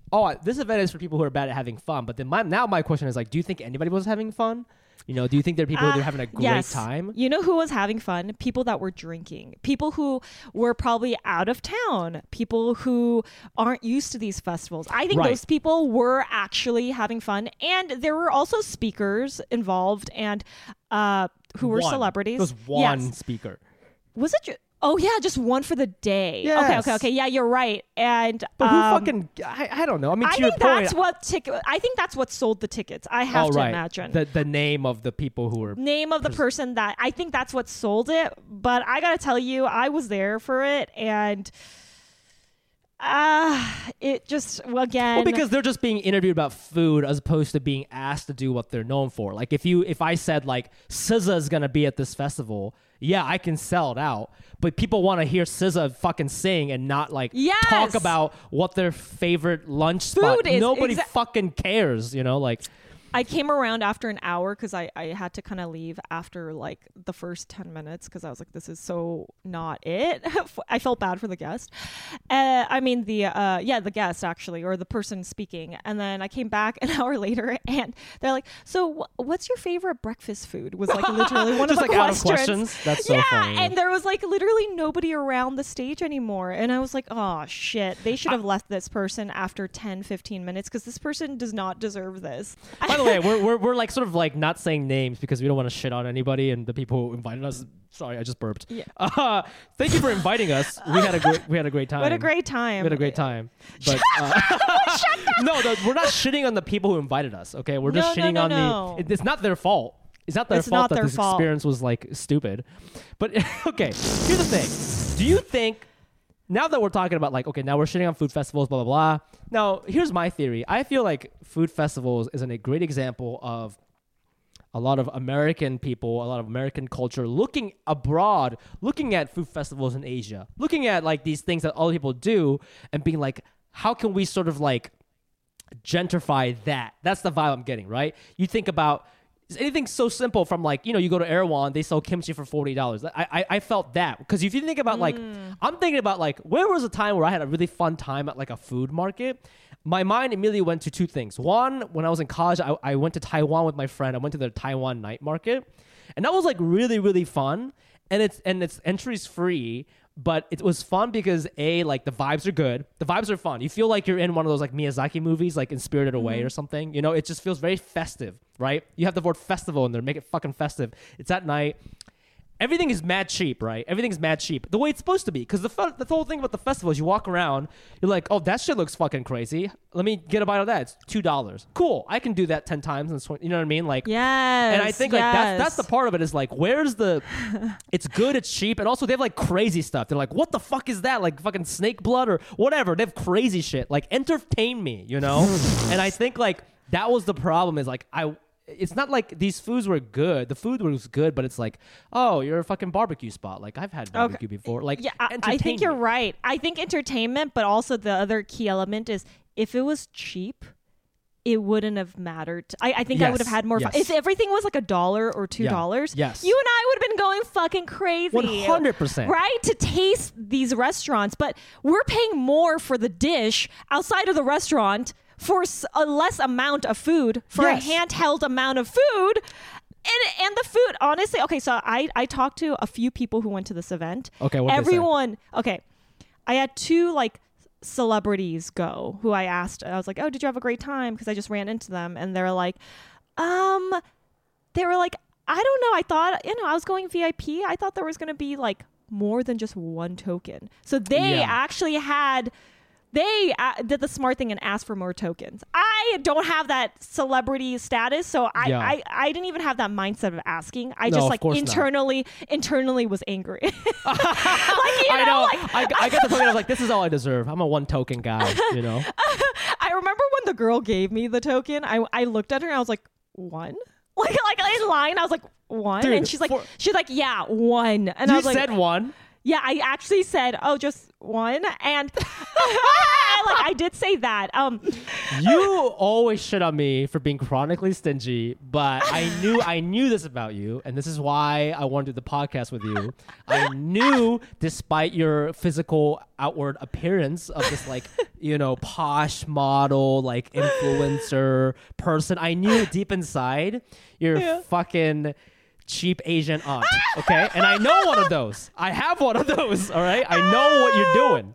this event is for people who are bad at having fun. But then my question is like, do you think anybody was having fun? You know, do you think there are people who are having a great time? You know who was having fun? People that were drinking. People who were probably out of town. People who aren't used to these festivals. I think those people were actually having fun. And there were also speakers involved and who were celebrities. There was one speaker. Was it Oh yeah, just one for the day. Yes. Okay. Yeah, you're right. And but who fucking? I don't know. I mean, to your point, I think that's what sold the tickets. I have to imagine the name of the people who were the person that I think that's what sold it. But I gotta tell you, I was there for it, and it just again. Well, because they're just being interviewed about food as opposed to being asked to do what they're known for. Like if I said like SZA is gonna be at this festival. Yeah, I can sell it out, but people want to hear SZA fucking sing and not like talk about what their favorite lunch spot. Nobody fucking cares, you know. Like, I came around after an hour because I had to kind of leave after like the first 10 minutes because I was like, this is so not it. I felt bad for the guest. I mean the guest actually, or the person speaking. And then I came back an hour later and they're like, so what's your favorite breakfast food? Was like literally one of the questions. Out of questions. That's so funny. And there was like literally nobody around the stage anymore. And I was like, oh shit, they should have left this person after 10-15 minutes because this person does not deserve this. By the way, we're like sort of like not saying names because we don't want to shit on anybody and the people who invited us. Sorry, I just burped. Yeah. Thank you for inviting us. We had a great time. We had a great time. But no, we're not shitting on the people who invited us. Okay, we're just shitting on the. It's not their fault. It's not their fault that this experience was like stupid. But okay, here's the thing. Do you think? Now that we're talking about like, okay, now we're shitting on food festivals, blah, blah, blah. Now, here's my theory. I feel like food festivals is a great example of a lot of American people, a lot of American culture looking abroad, looking at food festivals in Asia, looking at like these things that other people do and being like, how can we sort of like gentrify that? That's the vibe I'm getting, right? You think about anything so simple from like, you know, you go to Erewhon, they sell kimchi for $40. I felt that because if you think about like, I'm thinking about like, where was a time where I had a really fun time at like a food market? My mind immediately went to two things. One, when I was in college, I went to Taiwan with my friend. I went to the Taiwan night market, and that was like really, really fun. And it's entries free. But it was fun because like the vibes are good. The vibes are fun. You feel like you're in one of those like Miyazaki movies, like in Spirited Away or something. You know, it just feels very festive, right? You have the word festival in there. Make it fucking festive. It's at night. Everything is mad cheap, right? Everything's mad cheap. The way it's supposed to be. Because the whole thing about the festival is you walk around, you're like, oh, that shit looks fucking crazy. Let me get a bite of that. It's $2. Cool. I can do that 10 times. You know what I mean? Like, yes. And I think like that's the part of it is like, where's the, it's good, it's cheap. And also they have like crazy stuff. They're like, what the fuck is that? Like fucking snake blood or whatever. They have crazy shit. Like entertain me, you know? And I think like that was the problem is like, it's not like these foods were good. The food was good, but it's like, oh, you're a fucking barbecue spot. Like I've had barbecue before. Like, yeah, I think you're right. I think entertainment, but also the other key element is if it was cheap, it wouldn't have mattered. I think I would have had more fun. If everything was like $1 or $2, yes, you and I would have been going fucking crazy. 100%. Right? To taste these restaurants. But we're paying more for the dish outside of the restaurant for a less amount of food, for a handheld amount of food. And the food, honestly, okay, so I talked to a few people who went to this event. Okay, what everyone, okay, I had two like celebrities go who I asked. I was like, oh, did you have a great time? Because I just ran into them, and they're like, I don't know. I thought, I was going VIP. I thought there was going to be like more than just one token. So they actually had. They did the smart thing and asked for more tokens. I don't have that celebrity status, so I didn't even have that mindset of asking. I just like internally was angry. I know. I got the token. I was like, this is all I deserve. I'm a one token guy, you know. I remember when the girl gave me the token. I looked at her and I was like, one. Like in line, I was like, one, dude, and she's like, yeah, one. And I was like, you said one. Yeah, I actually said, oh, just one. And I did say that. You always shit on me for being chronically stingy, but I knew this about you, and this is why I wanted to do the podcast with you. I knew, despite your physical outward appearance of this posh model, influencer person, I knew deep inside you're fucking cheap Asian aunt, okay? And I know one of those. I have one of those, all right? I know what you're doing.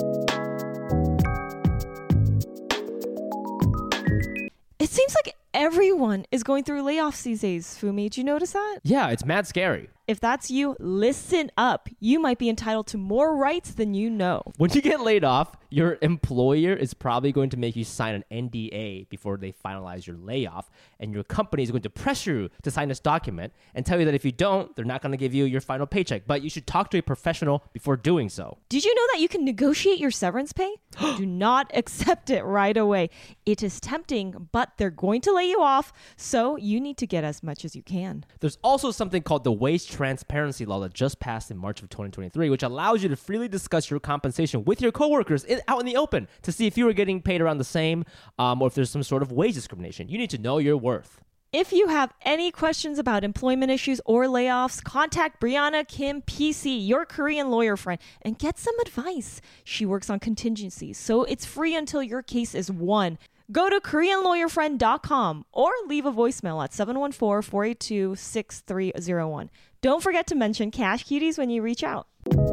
It seems like everyone is going through layoffs these days, Fumi. Did you notice that? Yeah, it's mad scary. If that's you, listen up. You might be entitled to more rights than you know. When you get laid off, your employer is probably going to make you sign an NDA before they finalize your layoff, and your company is going to pressure you to sign this document and tell you that if you don't, they're not going to give you your final paycheck. But you should talk to a professional before doing so. Did you know that you can negotiate your severance pay? Do not accept it right away. It is tempting, but they're going to lay you off, so you need to get as much as you can. There's also something called the Wage Transparency Law that just passed in March of 2023, which allows you to freely discuss your compensation with your coworkers out in the open to see if you are getting paid around the same or if there's some sort of wage discrimination. You need to know your worth. If you have any questions about employment issues or layoffs, contact Brianna Kim PC, your Korean lawyer friend, and get some advice. She works on contingencies, so it's free until your case is won. Go to KoreanLawyerFriend.com or leave a voicemail at 714-482-6301. Don't forget to mention Cash Cuties when you reach out.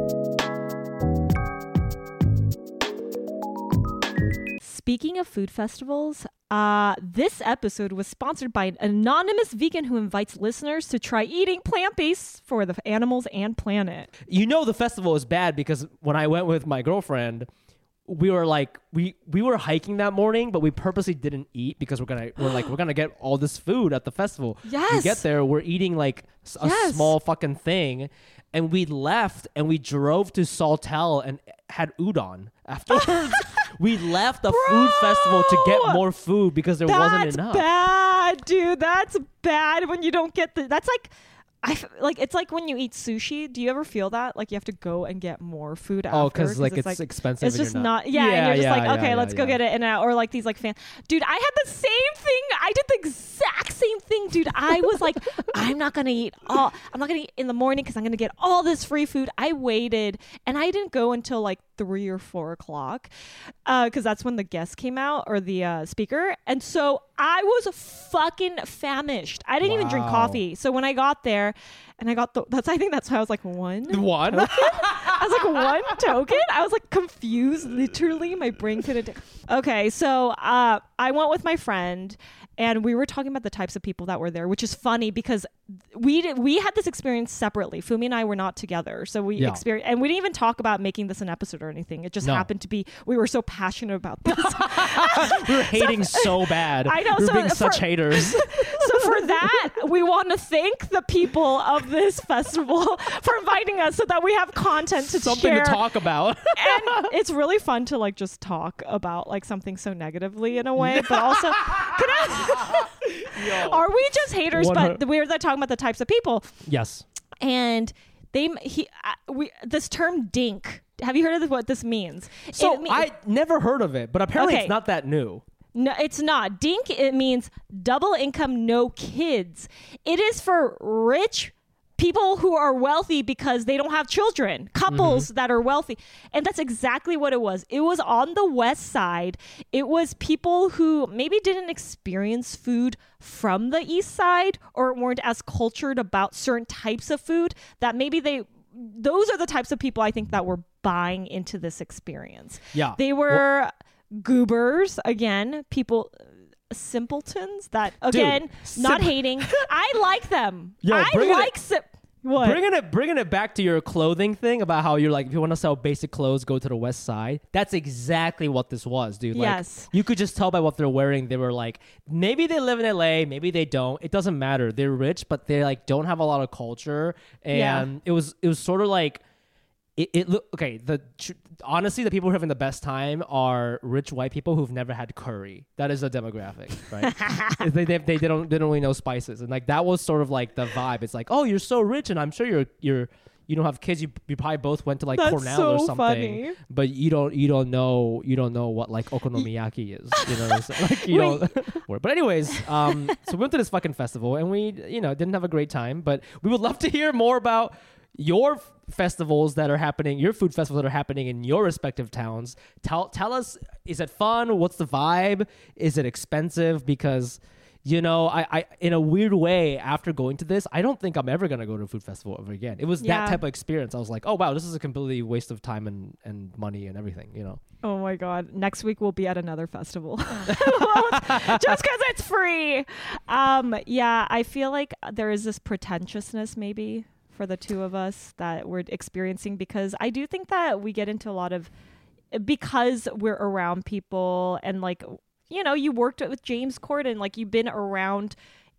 Speaking of food festivals, this episode was sponsored by an anonymous vegan who invites listeners to try eating plant-based for the animals and planet. You know the festival is bad because when I went with my girlfriend, we were we were hiking that morning, but we purposely didn't eat because we're gonna get all this food at the festival. Yes. We get there, we're eating a small fucking thing, and we left and we drove to Saltel and had udon afterwards. We left the food festival to get more food because there wasn't enough. That's bad, dude. That's bad when you don't get that's like it's like when you eat sushi. Do you ever feel that? Like you have to go and get more food after? Oh, because it's expensive. It's just not. And you're just let's go get it. And or like these dude, I had the same thing. I did the exact same thing, dude. I was like, I'm not gonna eat in the morning because I'm gonna get all this free food. I waited, and I didn't go until 3 or 4 o'clock, because that's when the guest came out, or the speaker, and so I was fucking famished. I didn't even drink coffee. So when I got there, and I got I think that's how I was like, one. I was like, one token? I was confused. Literally, my brain couldn't. Okay, so I went with my friend, and we were talking about the types of people that were there, which is funny because we had this experience separately. Fumi and I were not together, so we experienced, and we didn't even talk about making this an episode or anything. It just happened to be we were so passionate about this. We were hating so bad. I know. We were being such haters. So for that, we want to thank the people of this festival for inviting us so that we have content to something share. To talk about. And it's really fun to just talk about something so negatively in a way, but also are we just haters? But we're talking about the types of people. Yes. And this term dink. Have you heard of what this means? So I never heard of it, but apparently it's not that new. No, it's not. Dink, it means double income, no kids. It is for rich people who are wealthy because they don't have children, couples that are wealthy. And that's exactly what it was. It was on the West Side. It was people who maybe didn't experience food from the East Side or weren't as cultured about certain types of food that maybe those are the types of people I think that were buying into this experience. Yeah. They were goobers, again, people, simpletons that, again, not hating. I like them. Bringing it back to your clothing thing about how you're if you want to sell basic clothes, go to the West Side. That's exactly what this was, dude. Yes. You could just tell by what they're wearing. They were maybe they live in LA, maybe they don't. It doesn't matter. They're rich, but they don't have a lot of culture. And it was sort of it look okay. Honestly, the people who are having the best time are rich white people who've never had curry. That is a demographic, right? they don't really know spices, and that was sort of the vibe. It's oh, you're so rich, and I'm sure you're You don't have kids. You probably both went to like That's Cornell so or something. funny. But you don't know what like okonomiyaki is. You know what I'm saying? Like you don't. But anyways, so we went to this fucking festival and we didn't have a great time. But we would love to hear more about your festivals that are happening, your food festivals that are happening in your respective towns. Tell us, is it fun? What's the vibe? Is it expensive? Because I in a weird way, after going to this, I don't think I'm ever going to go to a food festival ever again. It was that type of experience. I was like, oh, wow, this is a completely waste of time and money and everything, Oh, my God. Next week, we'll be at another festival. Just because it's free. Yeah, I feel like there is this pretentiousness maybe for the two of us that we're experiencing, because I do think that we get into a lot of, because we're around people and like, you worked with James Corden, like you've been around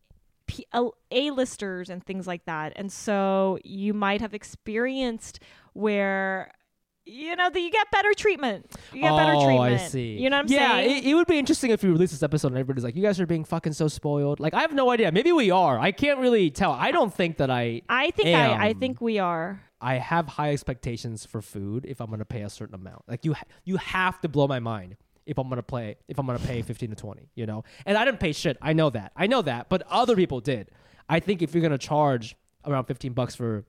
A-listers and things like that. And so you might have experienced where, that you get better treatment. You get better treatment. I see. You know what I'm saying? Yeah, it would be interesting if you release this episode and everybody's like, you guys are being fucking so spoiled. Like, I have no idea. Maybe we are. I can't really tell. I don't think that I think we are. I have high expectations for food if I'm going to pay a certain amount. Like, you have to blow my mind. If I'm gonna pay 15 to 20, and I didn't pay shit. I know that, but other people did. I think if you're gonna charge around $15 for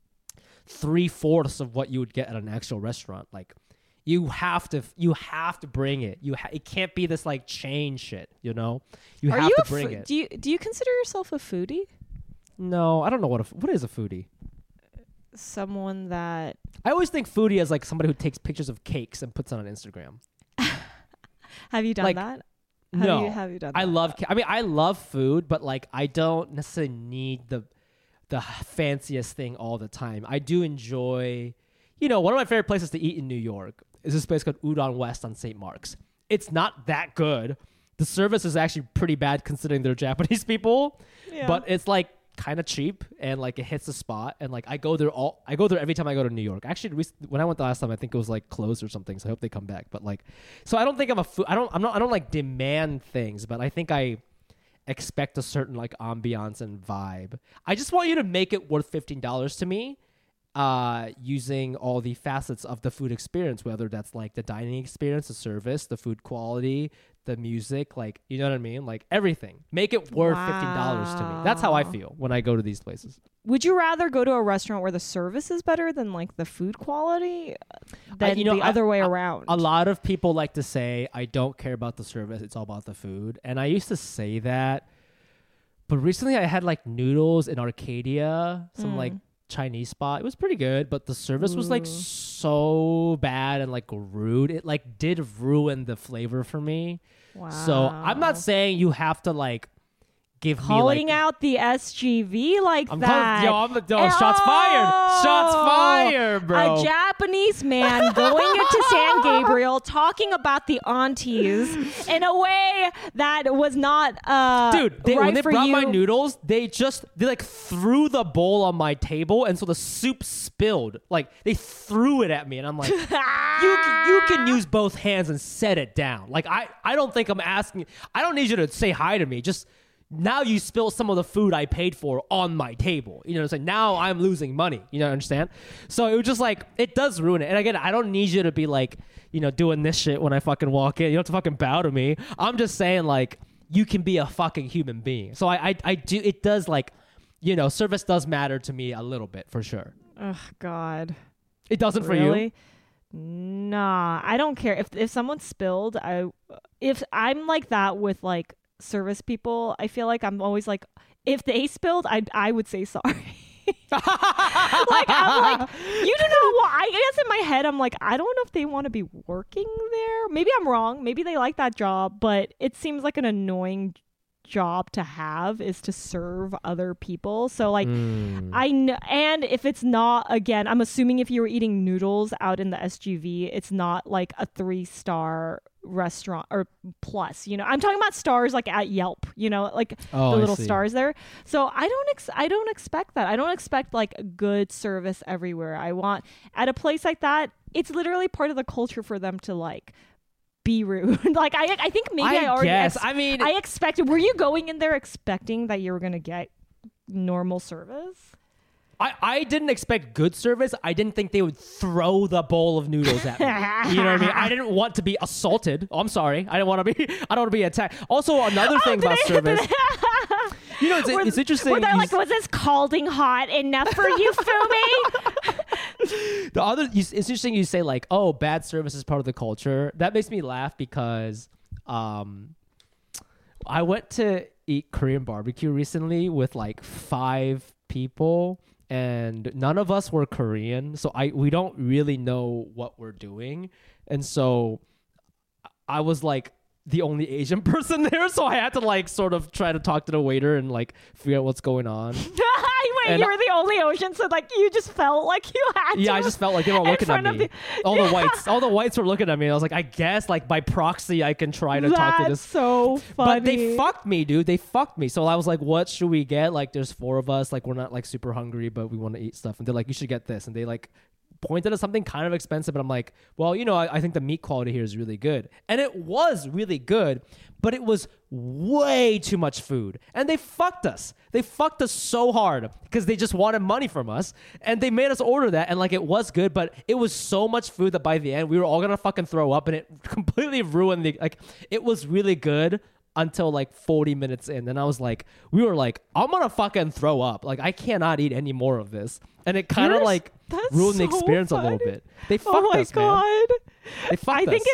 3/4 of what you would get at an actual restaurant, like you have to bring it. It can't be this like chain shit, You have to bring it. Do you consider yourself a foodie? No, I don't know what is a foodie. Someone that I always think foodie as like somebody who takes pictures of cakes and puts it on Instagram. Have you done that? No. Have you done that? I love food, but like I don't necessarily need the fanciest thing all the time. I do enjoy, one of my favorite places to eat in New York is this place called Udon West on St. Mark's. It's not that good. The service is actually pretty bad considering they're Japanese people, but it's like kind of cheap and like it hits the spot, and like I go there every time I go to New York. Actually, when I went the last time, I think it was like closed or something, so I hope they come back. But like, so I don't think I don't like demand things, but I think I expect a certain like ambiance and vibe. I just want you to make it worth $15 to me, using all the facets of the food experience, whether that's like the dining experience, the service, the food quality, the music, like, you know what I mean? Like everything. Make it worth $15 to me. That's how I feel when I go to these places. Would you rather go to a restaurant where the service is better than like the food quality than the other way around? A lot of people like to say, I don't care about the service, it's all about the food. And I used to say that, but recently I had like noodles in Arcadia, some like Chinese spot. It was pretty good, but the service was like so bad and like rude. It like did ruin the flavor for me. Wow. So I'm not saying you have to like give calling me like, out the SGV like that. Shots fired. Shots fired, bro. A Japanese man going into San Gabriel talking about the aunties in a way that was not dude, right when they for brought you. my noodles, they like threw the bowl on my table, and so the soup spilled. Like they threw it at me, and I'm like, you can use both hands and set it down. Like I don't think I'm asking. I don't need you to say hi to me. Just now you spill some of the food I paid for on my table. You know what I'm saying? Now I'm losing money. You know what I understand? So it was just like, it does ruin it. And again, I don't need you to be like, doing this shit when I fucking walk in. You don't have to fucking bow to me. I'm just saying like, you can be a fucking human being. So I do, it does like, service does matter to me a little bit for sure. Oh God. It doesn't for really? you? Nah, I don't care. If someone spilled, if I'm like that with like service people, I feel like I'm always like, if they spilled, I would say sorry. Like I'm like, you do not want. I guess in my head I'm like, I don't know if they want to be working there. Maybe I'm wrong. Maybe they like that job, but it seems like an annoying job to have, is to serve other people. So like I know, and if it's not, again, I'm assuming if you were eating noodles out in the SGV, it's not like a 3-star restaurant or plus, I'm talking about stars like at Yelp, like the little stars there. So I don't expect that. I don't expect like good service everywhere. I want at a place like that, it's literally part of the culture for them to like be rude. Like I think maybe I already guess. I mean, I expected. Were you going in there expecting that you were gonna get normal service? I didn't expect good service. I didn't think they would throw the bowl of noodles at me. You know what I mean? I didn't want to be assaulted. Oh, I'm sorry. I don't want to be attacked. Also, another thing about service. You know, it's interesting. Were they like, was this calding hot enough for you, Fumi? It's interesting you say like, oh, bad service is part of the culture. That makes me laugh because I went to eat Korean barbecue recently with like 5 people, and none of us were Korean, so we don't really know what we're doing, and so I was like the only Asian person there, so I had to like sort of try to talk to the waiter and like figure out what's going on. Wait, you were the only Asian, so like you just felt like you had to. Yeah, I just felt like they were looking at me. All the whites were looking at me. I was like, I guess like by proxy I can try to talk to this. That's so funny. But they fucked me, dude. They fucked me. So I was like, what should we get? Like there's 4 of us. Like we're not like super hungry, but we want to eat stuff. And they're like, you should get this. And they like pointed at something kind of expensive, but I'm like, well, you know, I think the meat quality here is really good. And it was really good, but it was way too much food. And they fucked us. They fucked us so hard because they just wanted money from us. And they made us order that. And like, it was good, but it was so much food that by the end, we were all going to fucking throw up, and it completely ruined it was really good until like 40 minutes in. And I was like, we were like, I'm going to fucking throw up. Like, I cannot eat any more of this. And it kind of like ruined the experience a little bit. They fucked us, man. They fucked us.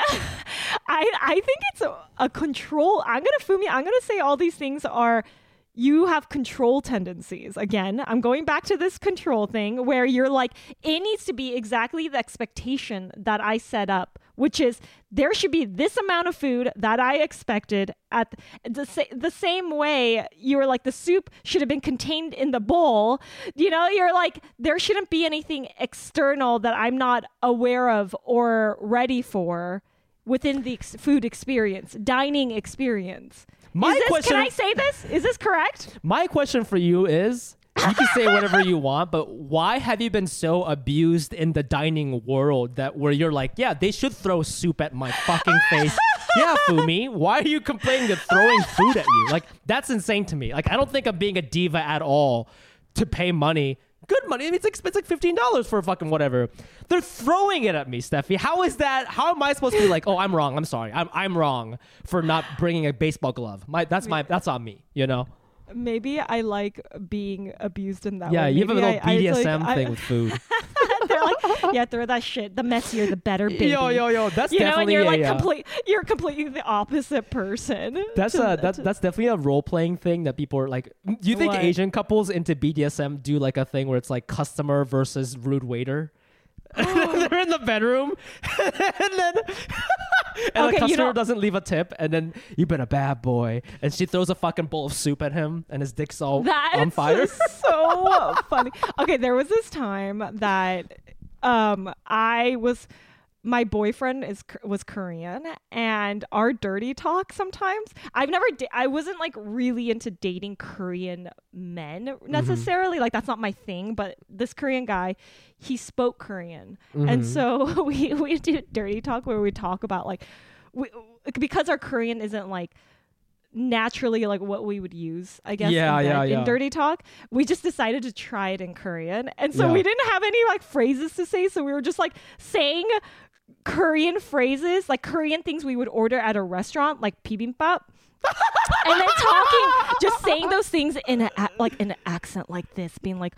I think it's a control. I'm gonna say all these things are, you have control tendencies. Again, I'm going back to this control thing where you're like, it needs to be exactly the expectation that I set up, which is there should be this amount of food that I expected at the same way you were like, the soup should have been contained in the bowl. You know, you're like, there shouldn't be anything external that I'm not aware of or ready for within the food experience, dining experience. Can I say this? Is this correct? My question for you is, you can say whatever you want, but why have you been so abused in the dining world that where you're like, yeah, they should throw soup at my fucking face? Yeah, Fumi, why are you complaining of throwing food at you? Like, that's insane to me. Like, I don't think I'm being a diva at all to pay money. Good money. I mean, it's like $15 for fucking whatever. They're throwing it at me, Steffi. How is that? How am I supposed to be like, oh, I'm wrong. I'm sorry. I'm wrong for not bringing a baseball glove. That's on me, you know? Maybe I like being abused in that way. Yeah, you have a little BDSM thing like, with food. They're like, yeah, throw that shit. The messier, the better, baby. Yo, that's you definitely know, and you're like you're completely the opposite person. That's definitely a role playing thing that people are like. Do you think Asian couples into BDSM do like a thing where it's like customer versus rude waiter? They're in the bedroom, and the customer doesn't leave a tip, and then you've been a bad boy, and she throws a fucking bowl of soup at him, and his dick's all on fire. So funny. Okay, there was this time that my boyfriend was Korean, and our dirty talk sometimes, I wasn't like really into dating Korean men necessarily. Like, that's not my thing, but this Korean guy, he spoke Korean. And so we do dirty talk where we talk about like, because our Korean isn't like naturally like what we would use, I guess, in dirty talk, we just decided to try it in Korean. And so we didn't have any like phrases to say, so we were just like saying Korean phrases, like Korean things we would order at a restaurant, like bibimbap, and then just saying those things in an accent like this, being like,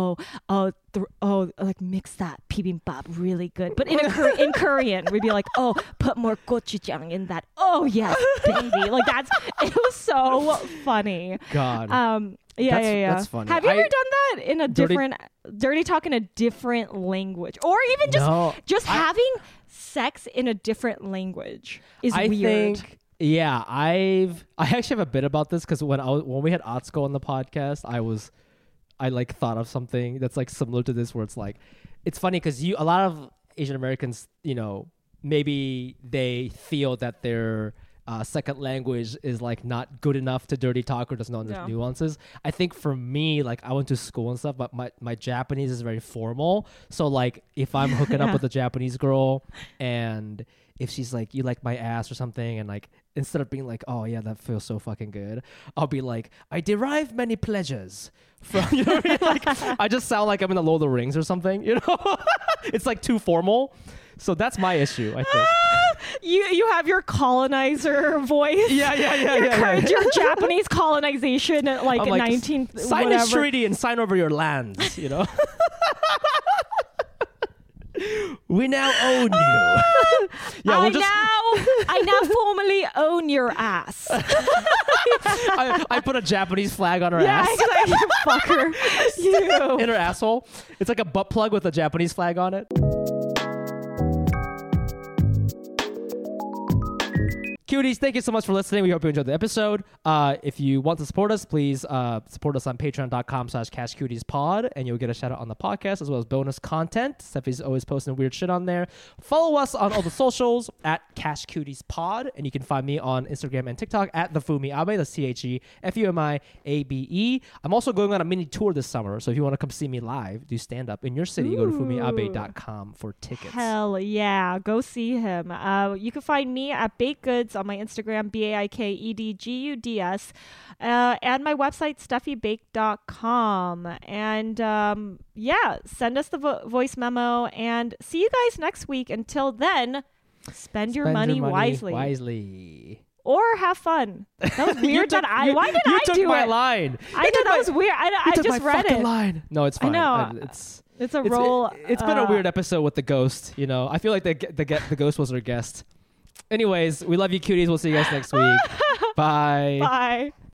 like mix that bibimbap really good, but in Korean, we'd be like, oh, put more gochujang in that. Oh yes, baby, like it was so funny. God. Yeah. That's funny. Have you ever done that in a different dirty talk in a different language, or even just having sex in a different language is weird? Yeah, I actually have a bit about this because when we had Atsuko on the podcast, I like thought of something that's like similar to this, where it's like, it's funny because a lot of Asian Americans, you know, maybe they feel that their second language is like not good enough to dirty talk or doesn't know the nuances. I think for me, like, I went to school and stuff, but my Japanese is very formal. So like, if I'm hooking up with a Japanese girl and if she's like, you like my ass or something, and like instead of being like, oh yeah, that feels so fucking good, I'll be like, I derive many pleasures from, you know what I mean? Like, I just sound like I'm in the Lord of the Rings or something, you know? It's like too formal. So that's my issue, I think. You have your colonizer voice. Yeah. Your Japanese colonization at like, I'm like, 19th sign whatever. this treaty and sign over your lands, you know? We now own you. Yeah, I now formally own your ass. I put a Japanese flag on her Yeah, ass. exactly. You fucker. You. In her asshole. It's like a butt plug with a Japanese flag on it. Cuties, thank you so much for listening. We hope you enjoyed the episode. If you want to support us, please support us on patreon.com/cashcutiespod, and you'll get a shout out on the podcast as well as bonus content. Steffi's always posting weird shit on there. Follow us on all the socials at cashcutiespod, and you can find me on Instagram and TikTok at thefumiabe. That's TheFumiAbe. I'm also going on a mini tour this summer, so if you want to come see me live, do stand up in your city, go to fumiabe.com for tickets. Hell yeah. Go see him. You can find me at Baked Goods on my Instagram, BAIKEDGUDS, and my website, SteffiBake.com. And send us the voice memo, and see you guys next week. Until then, spend your money wisely. Or have fun. That was weird. Why did I took do my it? line. I know that was weird. I just read it. Line. No, it's fine. I know. It's a role. It's been a weird episode with the ghost. You know, I feel like the ghost was our guest. Anyways, we love you, cuties. We'll see you guys next week. Bye. Bye.